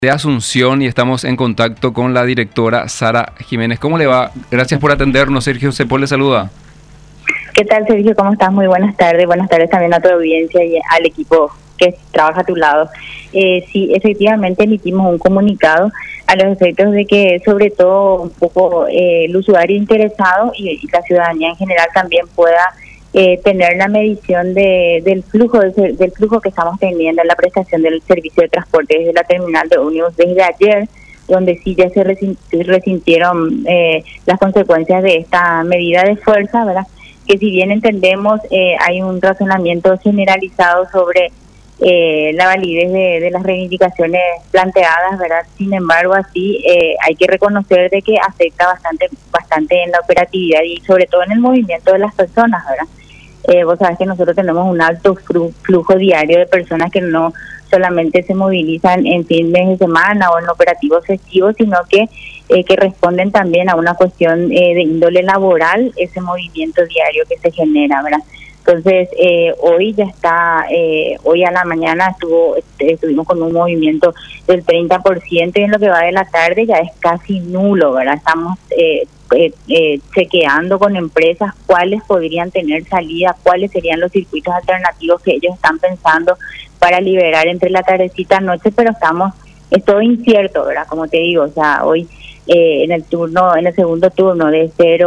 De Asunción y estamos en contacto con la directora Sara Jiménez. ¿Cómo le va? Gracias por atendernos. Sergio Cepol le saluda. ¿Qué tal, Sergio? ¿Cómo estás? Muy buenas tardes. Buenas tardes también a tu audiencia y al equipo que trabaja a tu lado. Sí, efectivamente emitimos un comunicado a los efectos de que, sobre todo, un poco el usuario interesado y la ciudadanía en general también pueda tener la medición del flujo que estamos teniendo en la prestación del servicio de transporte desde la terminal de ómnibus desde ayer, donde sí ya se resintieron las consecuencias de esta medida de fuerza, ¿verdad? Que si bien entendemos hay un razonamiento generalizado sobre la validez de las reivindicaciones planteadas, ¿verdad? Sin embargo, así hay que reconocer de que afecta bastante en la operatividad y sobre todo en el movimiento de las personas, ¿verdad? Vos sabés que nosotros tenemos un alto flujo diario de personas que no solamente se movilizan en fines de semana o en operativos festivos, sino que responden también a una cuestión de índole laboral, ese movimiento diario que se genera, ¿verdad? Entonces, hoy ya está, hoy a la mañana estuvimos con un movimiento del 30% y en lo que va de la tarde ya es casi nulo, ¿verdad? Estamos chequeando con empresas cuáles podrían tener salida, cuáles serían los circuitos alternativos que ellos están pensando para liberar entre la tardecita y noche, pero es todo incierto, ¿verdad? Como te digo, o sea, hoy en el segundo turno de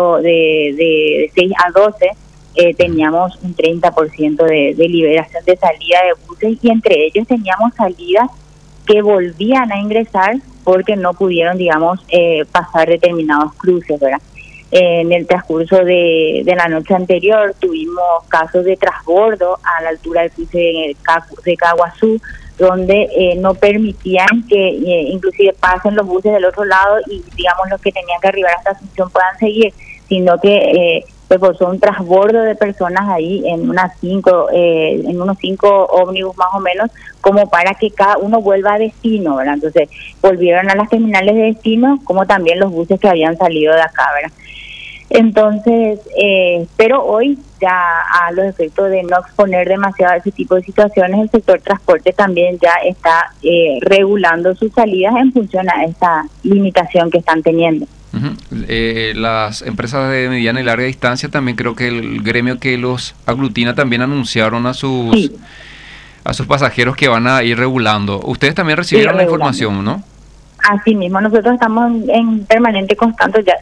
6 a 12 teníamos un 30% de liberación de salida de buses y entre ellos teníamos salidas que volvían a ingresar porque no pudieron, digamos, pasar determinados cruces, ¿verdad? En el transcurso de la noche anterior tuvimos casos de transbordo a la altura del cruce de Caguazú, donde no permitían que inclusive pasen los buses del otro lado y, digamos, los que tenían que arribar hasta Asunción puedan seguir, sino que se forzó un transbordo de personas ahí en unos 5 ómnibus más o menos, como para que cada uno vuelva a destino, ¿verdad? Entonces volvieron a las terminales de destino, como también los buses que habían salido de acá, ¿verdad? Entonces, pero hoy ya a los efectos de no exponer demasiado a ese tipo de situaciones, el sector transporte también ya está regulando sus salidas en función a esta limitación que están teniendo. Las empresas de mediana y larga distancia también creo que el gremio que los aglutina también anunciaron a sus pasajeros que van a ir regulando. Ustedes también recibieron la información, ¿no? Así mismo, nosotros estamos en permanente contacto ya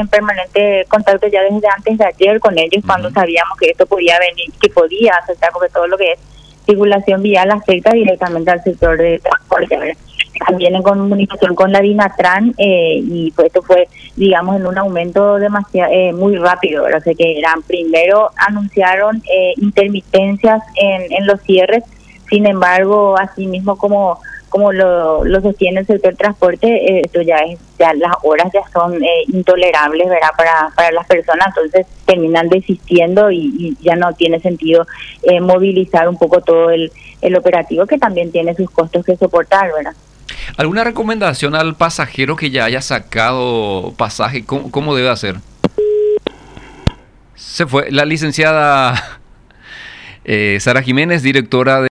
desde antes de ayer con ellos, cuando sabíamos que esto podía venir, que podía afectar, porque todo lo que es circulación vial afecta directamente al sector de transporte, ¿verdad? También en comunicación con la Dinatran y pues esto fue, digamos, en un aumento muy rápido, ¿verdad? O sea que primero anunciaron intermitencias en los cierres, sin embargo, así mismo como lo sostiene el sector transporte, esto ya las horas ya son intolerables, ¿verdad? Para las personas, entonces terminan desistiendo y ya no tiene sentido movilizar un poco todo el operativo, que también tiene sus costos que soportar, ¿verdad? ¿Alguna recomendación al pasajero que ya haya sacado pasaje? ¿Cómo debe hacer? Se fue la licenciada Sara Jiménez, directora de